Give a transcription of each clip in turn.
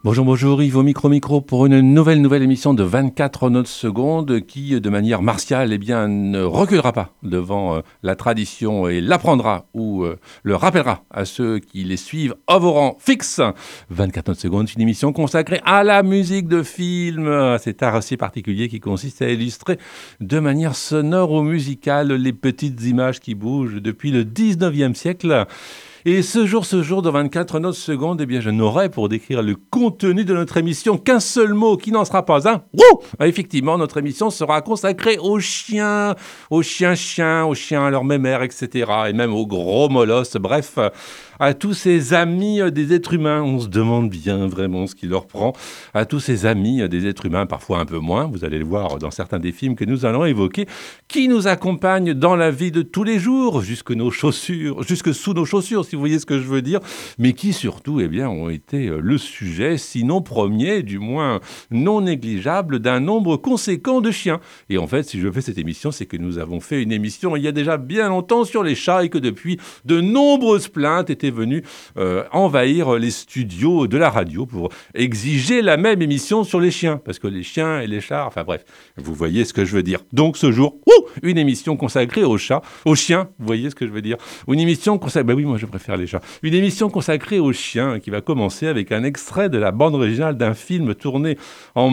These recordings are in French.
Bonjour, bonjour, Yves au micro pour une nouvelle émission de 24 notes secondes qui, de manière martiale, ne reculera pas devant la tradition et l'apprendra ou le rappellera à ceux qui les suivent à vos rangs fixes. 24 notes secondes, une émission consacrée à la musique de film, cet art assez particulier qui consiste à illustrer de manière sonore ou musicale les petites images qui bougent depuis le 19e siècle. Et ce jour, de 24 notes secondes, je n'aurai pour décrire le contenu de notre émission qu'un seul mot qui n'en sera pas un. Effectivement, notre émission sera consacrée aux chiens, aux chiens, à leur mémère, etc. Et même aux gros molosses, bref, à tous ces amis des êtres humains. On se demande bien vraiment ce qui leur prend. À tous ces amis des êtres humains, parfois un peu moins, vous allez le voir dans certains des films que nous allons évoquer, qui nous accompagnent dans la vie de tous les jours, jusque sous nos chaussures, si vous voyez ce que je veux dire, mais qui surtout ont été le sujet, sinon premier, du moins non négligeable, d'un nombre conséquent de chiens. Et en fait, si je fais cette émission, c'est que nous avons fait une émission il y a déjà bien longtemps sur les chats et que depuis, de nombreuses plaintes étaient venues envahir les studios de la radio pour exiger la même émission sur les chiens, parce que les chiens et les chats, enfin bref, vous voyez ce que je veux dire. Donc ce jour, une émission consacrée aux chats, aux chiens, vous voyez ce que je veux dire. Une émission consacrée, oui, moi je préfère les chats. Une émission consacrée aux chiens qui va commencer avec un extrait de la bande originale d'un film tourné en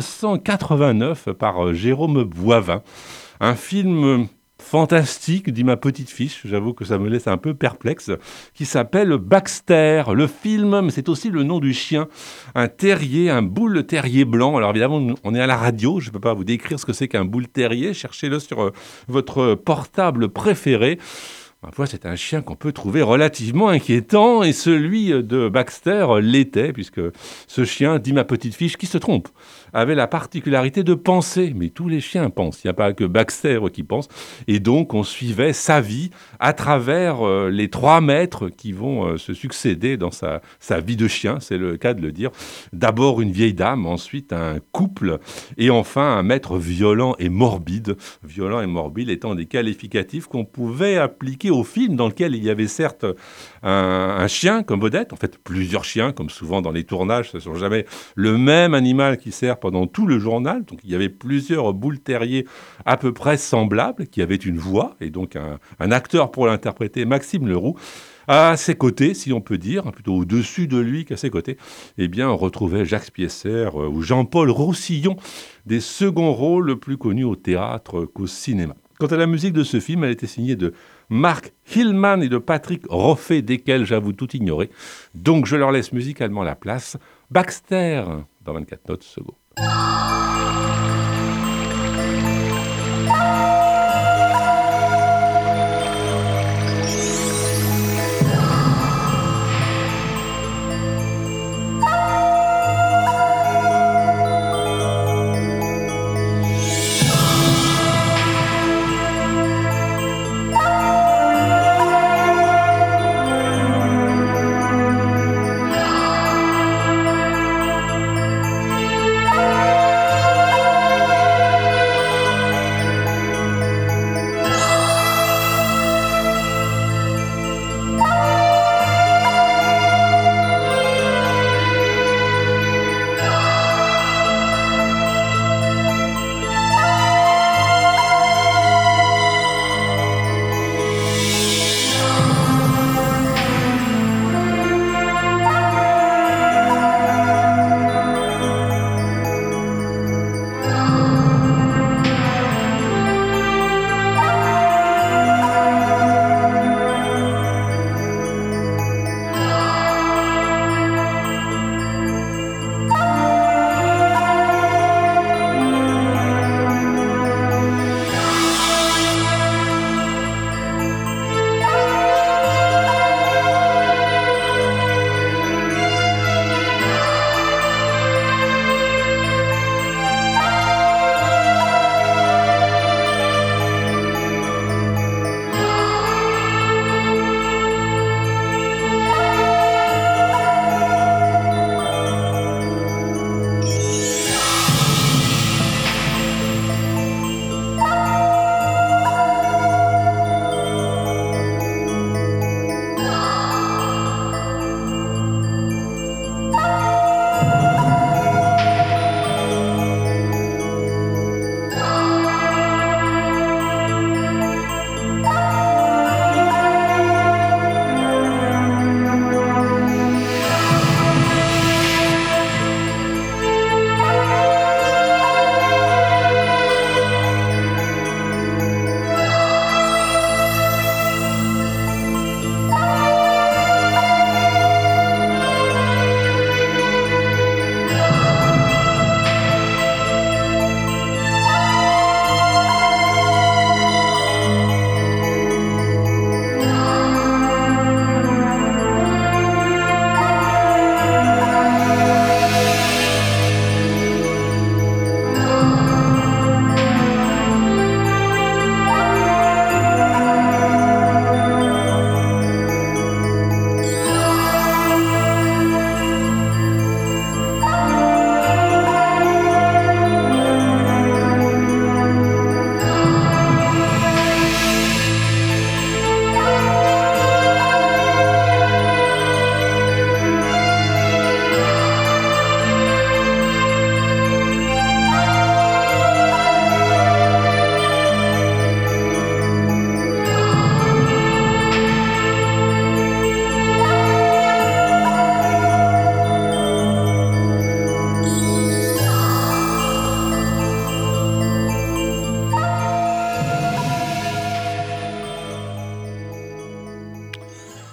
1989 par Jérôme Boivin. Un film fantastique, dit ma petite fiche, j'avoue que ça me laisse un peu perplexe, qui s'appelle Baxter. Le film, mais c'est aussi le nom du chien, un terrier, un bull terrier blanc. Alors évidemment, on est à la radio, je ne peux pas vous décrire ce que c'est qu'un bull terrier, cherchez-le sur votre portable préféré. Parfois, c'est un chien qu'on peut trouver relativement inquiétant, et celui de Baxter l'était, puisque ce chien, dit ma petite fiche, qui se trompe, avait la particularité de penser. Mais tous les chiens pensent, il n'y a pas que Baxter qui pense. Et donc, on suivait sa vie à travers les 3 maîtres qui vont se succéder dans sa vie de chien, c'est le cas de le dire. D'abord une vieille dame, ensuite un couple, et enfin un maître violent et morbide. Violent et morbide étant des qualificatifs qu'on pouvait appliquer au film dans lequel il y avait certes un chien comme vedette, en fait plusieurs chiens, comme souvent dans les tournages, ce ne sont jamais le même animal qui sert pendant tout le journal, donc il y avait plusieurs boules terriers à peu près semblables, qui avaient une voix, et donc un acteur pour l'interpréter, Maxime Leroux. À ses côtés, si on peut dire, plutôt au-dessus de lui qu'à ses côtés, on retrouvait Jacques Spiesser ou Jean-Paul Roussillon, des seconds rôles plus connus au théâtre qu'au cinéma. Quant à la musique de ce film, elle était signée de Mark Hillman et de Patrick Roffet, desquels j'avoue tout ignorer. Donc je leur laisse musicalement la place. Baxter, dans 24 notes secondes.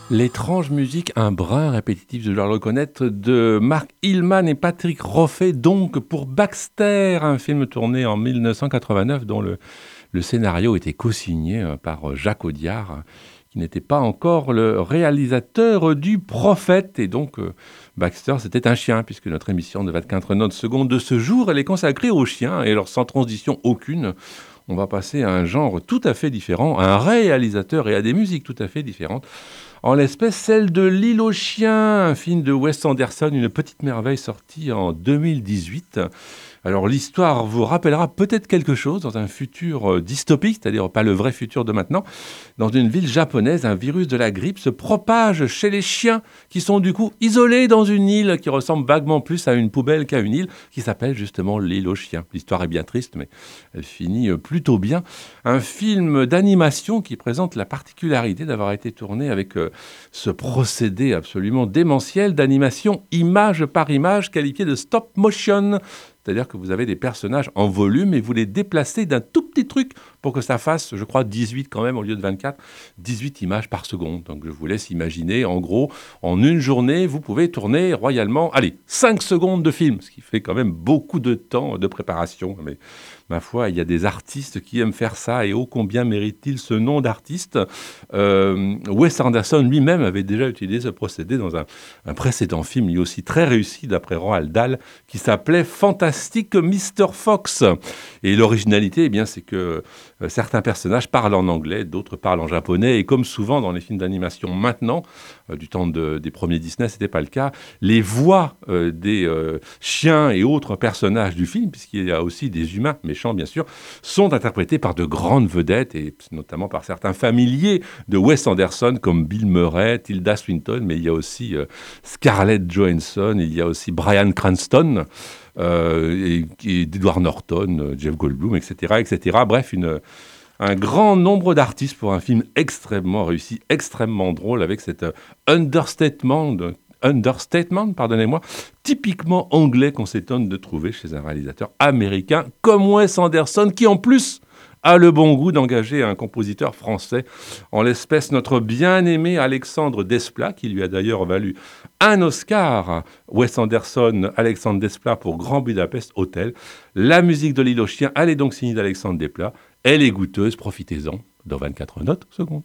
L'étrange musique, un brin répétitif, je dois le reconnaître, de Mark Hillman et Patrick Roffey, donc pour Baxter, un film tourné en 1989 dont le scénario était co-signé par Jacques Audiard, qui n'était pas encore le réalisateur du Prophète. Et donc, Baxter, c'était un chien, puisque notre émission de 24 notes secondes de ce jour, elle est consacrée aux chiens. Et alors, sans transition aucune, on va passer à un genre tout à fait différent, à un réalisateur et à des musiques tout à fait différentes. En l'espèce, celle de L'île aux chiens, un film de Wes Anderson, une petite merveille sortie en 2018. Alors l'histoire vous rappellera peut-être quelque chose dans un futur dystopique, c'est-à-dire pas le vrai futur de maintenant. Dans une ville japonaise, un virus de la grippe se propage chez les chiens qui sont du coup isolés dans une île qui ressemble vaguement plus à une poubelle qu'à une île, qui s'appelle justement L'île aux chiens. L'histoire est bien triste, mais elle finit plutôt bien. Un film d'animation qui présente la particularité d'avoir été tourné avec ce procédé absolument démentiel d'animation image par image qualifié de stop motion. C'est-à-dire que vous avez des personnages en volume et vous les déplacez d'un tout petit truc pour que ça fasse, je crois, 18 quand même au lieu de 24, 18 images par seconde. Donc je vous laisse imaginer, en gros, en une journée, vous pouvez tourner royalement, 5 secondes de film, ce qui fait quand même beaucoup de temps de préparation. Mais ma foi, il y a des artistes qui aiment faire ça et ô combien mérite-t-il ce nom d'artiste. Wes Anderson lui-même avait déjà utilisé ce procédé dans un précédent film, lui aussi très réussi d'après Roald Dahl, qui s'appelait Fantastic Mr. Fox. Et l'originalité, eh bien, c'est que certains personnages parlent en anglais, d'autres parlent en japonais, et comme souvent dans les films d'animation maintenant, du temps des premiers Disney, ce n'était pas le cas, les voix des chiens et autres personnages du film, puisqu'il y a aussi des humains, méchants bien sûr, sont interprétés par de grandes vedettes, et notamment par certains familiers de Wes Anderson, comme Bill Murray, Tilda Swinton, mais il y a aussi Scarlett Johansson, il y a aussi Bryan Cranston, et Edward Norton, Jeff Goldblum, etc., etc. Bref, un grand nombre d'artistes pour un film extrêmement réussi, extrêmement drôle, avec cet understatement, pardonnez-moi, typiquement anglais qu'on s'étonne de trouver chez un réalisateur américain comme Wes Anderson, qui en plus a le bon goût d'engager un compositeur français, en l'espèce notre bien-aimé Alexandre Desplat, qui lui a d'ailleurs valu un Oscar, Wes Anderson, Alexandre Desplat pour Grand Budapest Hotel. La musique de L'île aux chiens, elle est donc signée d'Alexandre Desplat. Elle est goûteuse, profitez-en, dans 24 notes secondes.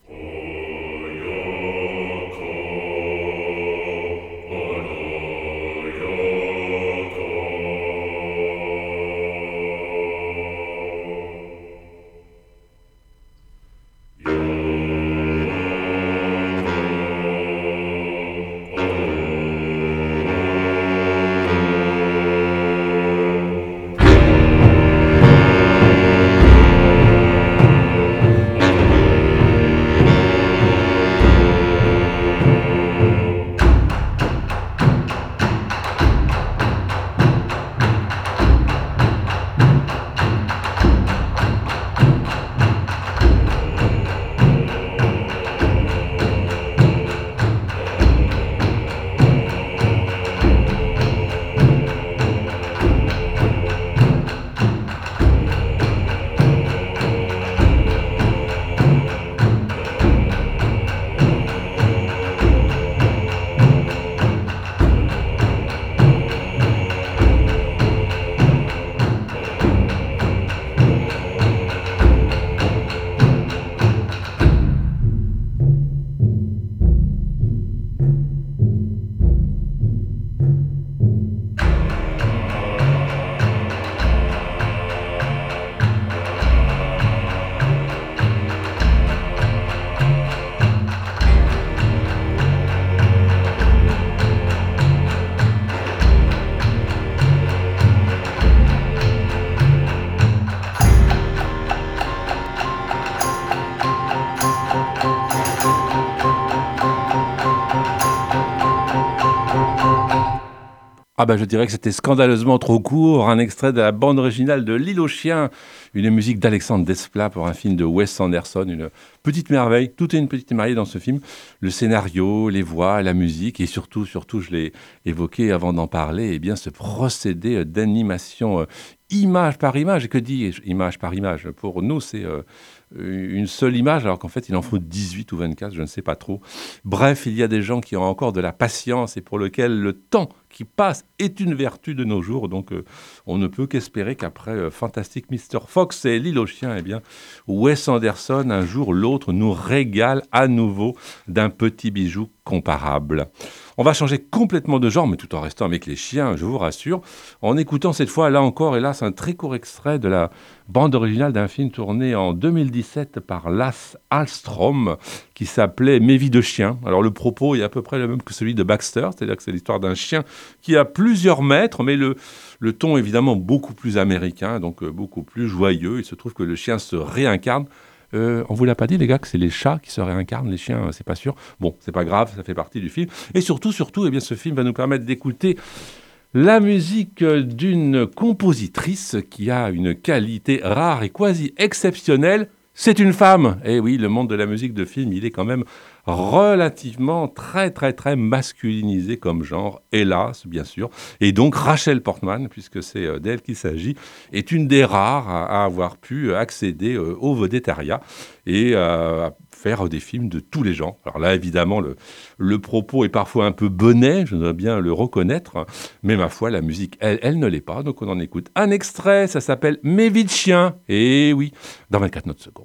Ah bah je dirais que c'était scandaleusement trop court, un extrait de la bande originale de L'île aux chiens, une musique d'Alexandre Desplat pour un film de Wes Anderson, une petite merveille, tout est une petite merveille dans ce film, le scénario, les voix, la musique et surtout, je l'ai évoqué avant d'en parler, eh bien ce procédé d'animation image par image, et que dit image par image? Pour nous c'est une seule image, alors qu'en fait, il en faut 18 ou 24, je ne sais pas trop. Bref, il y a des gens qui ont encore de la patience et pour lesquels le temps qui passe est une vertu de nos jours. Donc, on ne peut qu'espérer qu'après Fantastic Mr. Fox et L'île aux chiens, eh bien, Wes Anderson, un jour ou l'autre, nous régale à nouveau d'un petit bijou comparable. On va changer complètement de genre, mais tout en restant avec les chiens, je vous rassure, en écoutant cette fois, là encore, hélas, un très court extrait de la bande originale d'un film tourné en 2017 par Lasse Hallström, qui s'appelait Mes vies de chien. Alors le propos est à peu près le même que celui de Baxter, c'est-à-dire que c'est l'histoire d'un chien qui a plusieurs maîtres, mais le ton est évidemment beaucoup plus américain, donc beaucoup plus joyeux. Il se trouve que le chien se réincarne. On vous l'a pas dit, les gars, que c'est les chats qui se réincarnent, les chiens, c'est pas sûr. Bon, c'est pas grave, ça fait partie du film. Et surtout, eh bien, ce film va nous permettre d'écouter la musique d'une compositrice qui a une qualité rare et quasi exceptionnelle. C'est une femme. Et oui, le monde de la musique de film, il est quand même relativement très masculinisé comme genre, hélas, bien sûr. Et donc Rachel Portman, puisque c'est d'elle qu'il s'agit, est une des rares à avoir pu accéder au vedettariat et à faire des films de tous les genres. Alors là, évidemment, le propos est parfois un peu bonnet, je dois bien le reconnaître, mais ma foi, la musique, elle ne l'est pas. Donc on en écoute un extrait, ça s'appelle « Mes vies de chien ». Et oui, dans 24 notes secondes.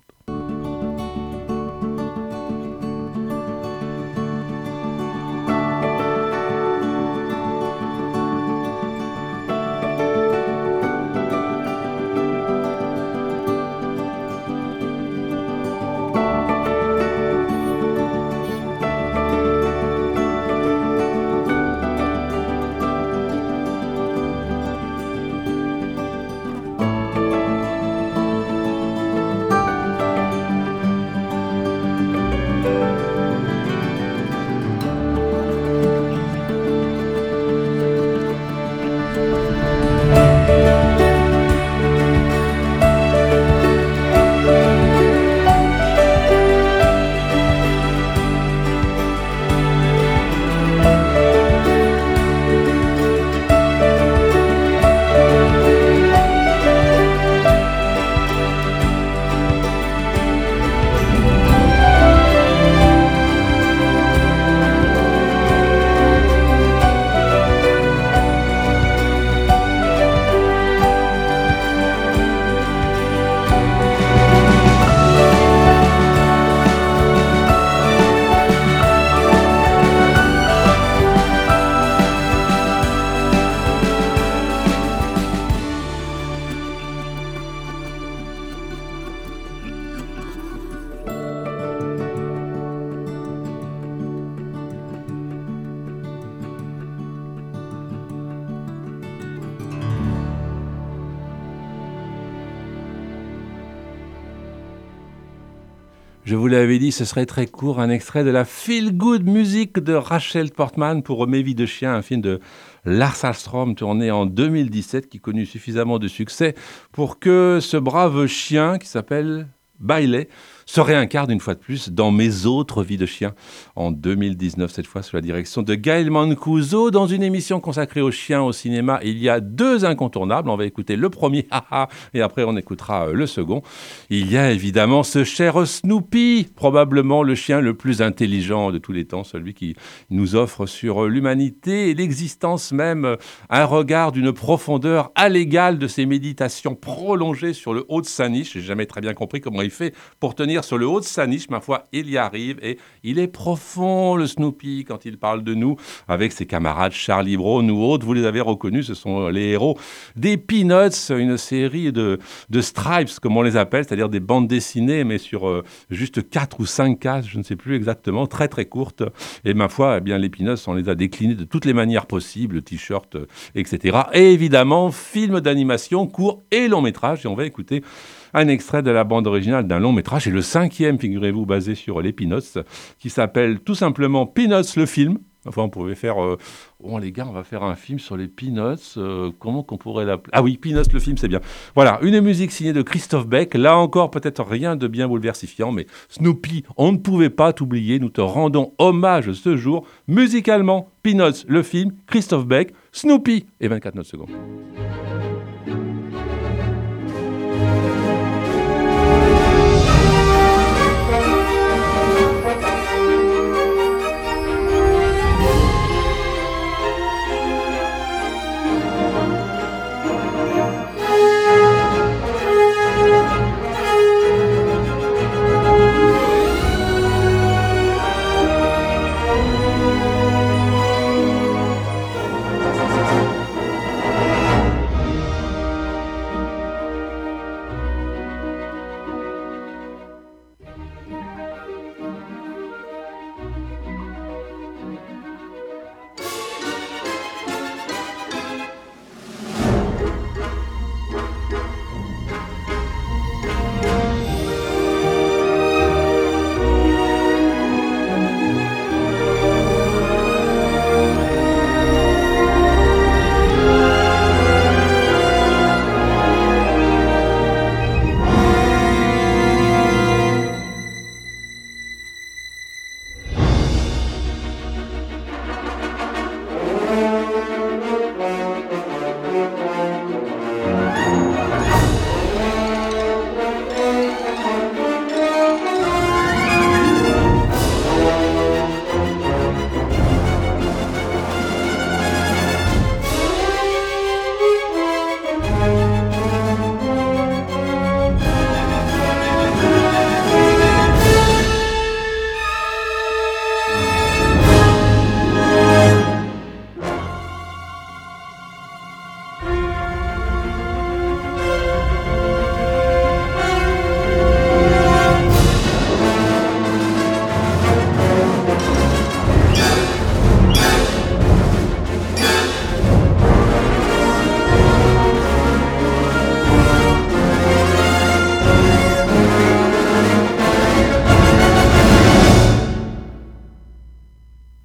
Je vous l'avais dit, ce serait très court, un extrait de la feel-good music de Rachel Portman pour Mes vies de chien, un film de Lars Hallström tourné en 2017 qui connut suffisamment de succès pour que ce brave chien qui s'appelle Bailey se réincarne une fois de plus dans Mes autres vies de chien en 2019, cette fois sous la direction de Gaël Mancuso. Dans une émission consacrée aux chiens au cinéma, il y a deux incontournables. On va écouter le premier, et après on écoutera le second. Il y a évidemment ce cher Snoopy, probablement le chien le plus intelligent de tous les temps, celui qui nous offre sur l'humanité et l'existence même un regard d'une profondeur à l'égal de ses méditations prolongées sur le haut de sa niche. J'ai jamais très bien compris comment il fait pour tenir sur le haut de sa niche, ma foi, il y arrive et il est profond, le Snoopy, quand il parle de nous, avec ses camarades Charlie Brown ou autres, vous les avez reconnus, ce sont les héros des Peanuts, une série de stripes, comme on les appelle, c'est-à-dire des bandes dessinées, mais sur juste 4 ou 5 cases, je ne sais plus exactement, très très courtes, et ma foi, eh bien, les Peanuts, on les a déclinés de toutes les manières possibles, t-shirts, etc. Et évidemment, films d'animation, courts et longs métrages, et on va écouter un extrait de la bande originale d'un long métrage, et le 5e, figurez-vous, basé sur les Peanuts, qui s'appelle tout simplement Peanuts le film. Enfin, on pouvait faire... Bon, les gars, on va faire un film sur les Peanuts. Comment qu'on pourrait l'appeler ? Ah oui, Peanuts le film, c'est bien. Voilà, une musique signée de Christophe Beck. Là encore, peut-être rien de bien bouleversifiant, mais Snoopy, on ne pouvait pas t'oublier. Nous te rendons hommage ce jour. Musicalement, Peanuts le film, Christophe Beck, Snoopy et 24 notes secondes.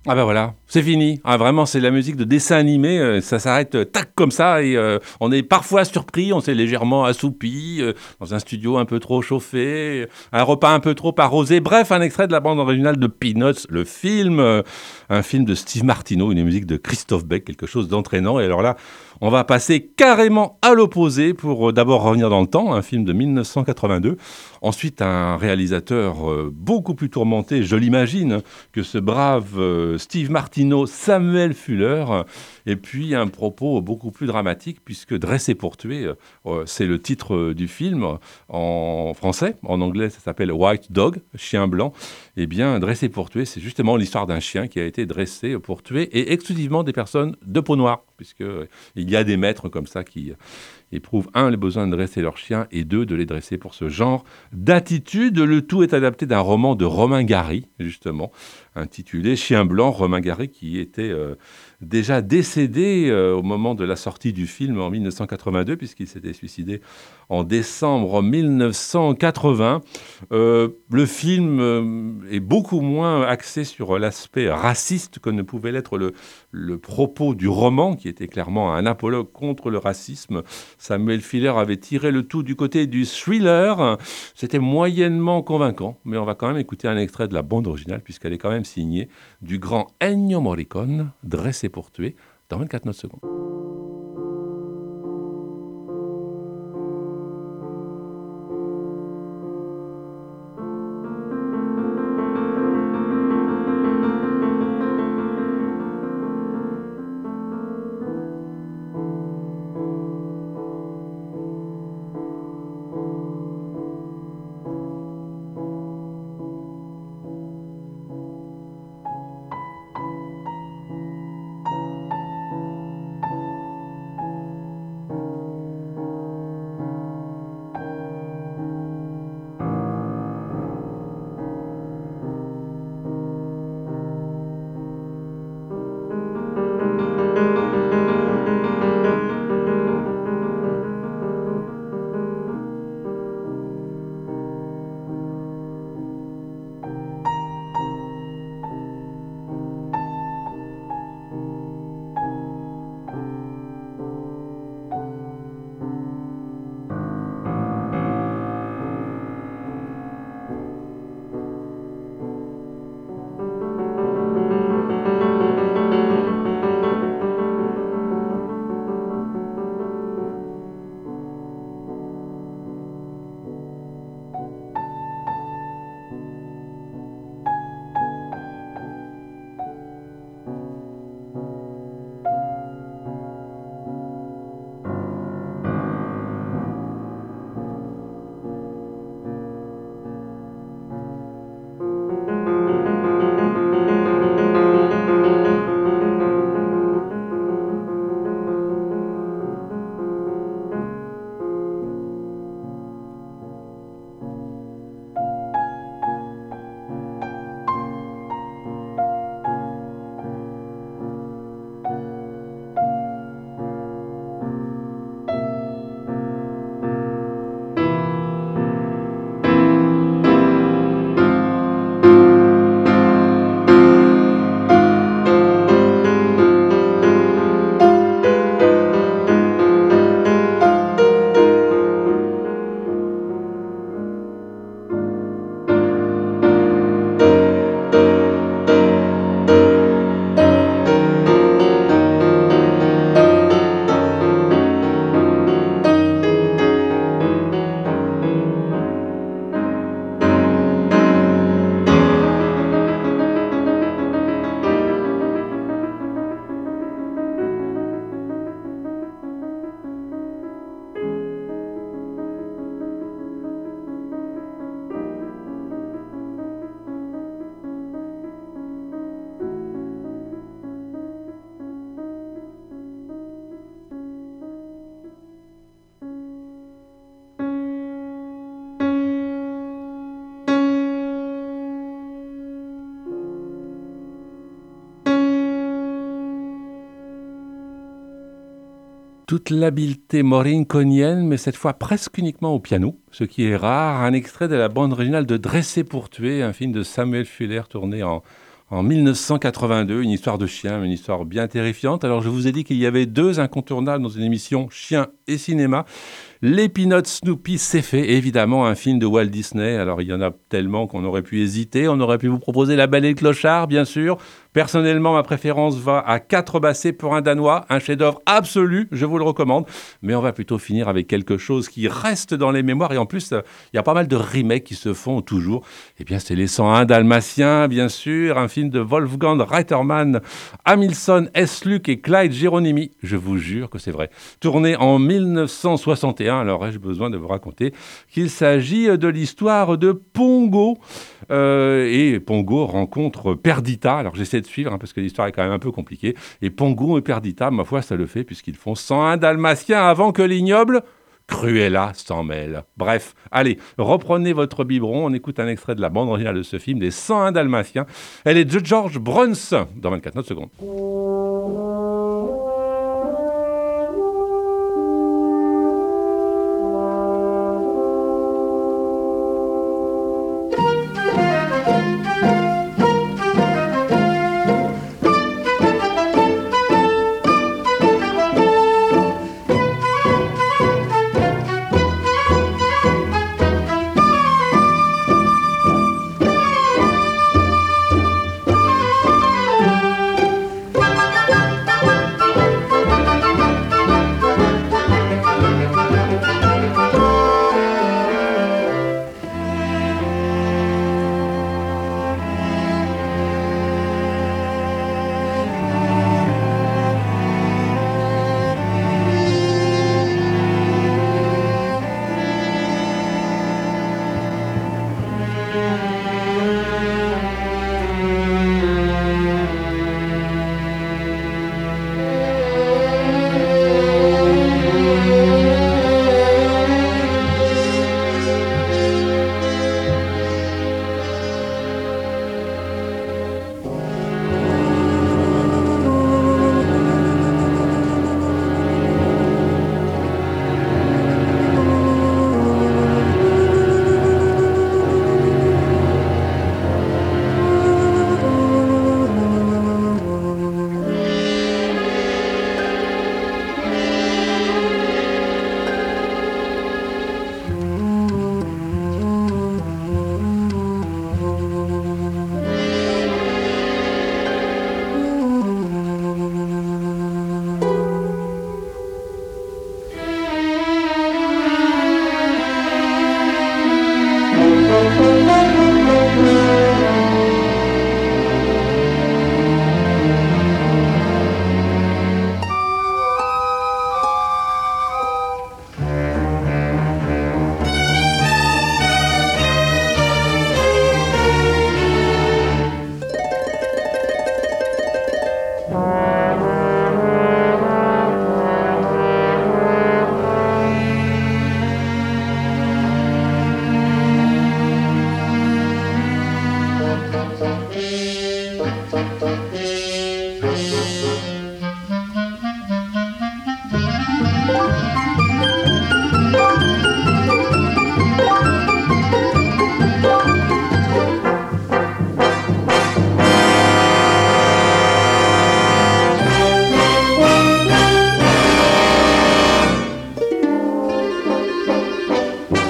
Ah ben voilà, c'est fini. Ah, vraiment, c'est la musique de dessin animé. Ça s'arrête tac comme ça et on est parfois surpris, on s'est légèrement assoupi dans un studio un peu trop chauffé, un repas un peu trop arrosé. Bref, un extrait de la bande originale de Peanuts, le film, un film de Steve Martino, une musique de Christophe Beck, quelque chose d'entraînant. Et alors là, on va passer carrément à l'opposé pour d'abord revenir dans le temps, un film de 1982. Ensuite, un réalisateur beaucoup plus tourmenté, je l'imagine, que ce brave Steve Martino, Samuel Fuller. Et puis, un propos beaucoup plus dramatique, puisque Dressé pour tuer, c'est le titre du film en français. En anglais, ça s'appelle White Dog, chien blanc. Eh bien, Dressé pour tuer, c'est justement l'histoire d'un chien qui a été dressé pour tuer, et exclusivement des personnes de peau noire, puisqu'il y a des maîtres comme ça qui éprouvent, un, le besoin de dresser leurs chiens, et deux, de les dresser pour ce genre d'attitude. Le tout est adapté d'un roman de Romain Gary, justement, intitulé Chien blanc, Romain Gary, qui était déjà décédé au moment de la sortie du film en 1982, puisqu'il s'était suicidé en décembre 1980. Le film est beaucoup moins axé sur l'aspect raciste que ne pouvait l'être le propos du roman, qui était clairement un apologue contre le racisme. Samuel Fuller avait tiré le tout du côté du thriller. C'était moyennement convaincant, mais on va quand même écouter un extrait de la bande originale, puisqu'elle est quand même signée du grand Ennio Morricone, Dressé pour tuer, dans 24 notes secondes. Toute l'habileté morinconienne, mais cette fois presque uniquement au piano, ce qui est rare. Un extrait de la bande originale de Dressé pour tuer, un film de Samuel Fuller tourné en En 1982, une histoire de chien, une histoire bien terrifiante. Alors, je vous ai dit qu'il y avait 2 incontournables dans une émission chien et cinéma. Les Peanuts, Snoopy, c'est fait. Évidemment, un film de Walt Disney. Alors, il y en a tellement qu'on aurait pu hésiter. On aurait pu vous proposer La Belle et le Clochard, bien sûr. Personnellement, ma préférence va à 4 Bassets pour un Danois. Un chef-d'œuvre absolu, je vous le recommande. Mais on va plutôt finir avec quelque chose qui reste dans les mémoires. Et en plus, il y a pas mal de remakes qui se font toujours. Eh bien, c'est Les 101 Dalmatiens, bien sûr. Un film de Wolfgang Reitermann, Hamilton S. Luke et Clyde Geronimi. Je vous jure que c'est vrai. Tourné en 1961. Alors, ai-je besoin de vous raconter qu'il s'agit de l'histoire de Pongo. Et Pongo rencontre Perdita. Alors, j'essaie de suivre parce que l'histoire est quand même un peu compliquée. Et Pongo et Perdita, ma foi, ça le fait puisqu'ils font 101 Dalmatiens avant que l'ignoble Cruella s'en mêle. Bref, allez, reprenez votre biberon. On écoute un extrait de la bande originale de ce film, des 101 Dalmatiens. Elle est de George Bruns dans 24 secondes.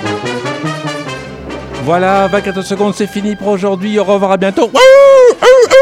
Voilà, 24 secondes, c'est fini pour aujourd'hui. Au revoir, à bientôt.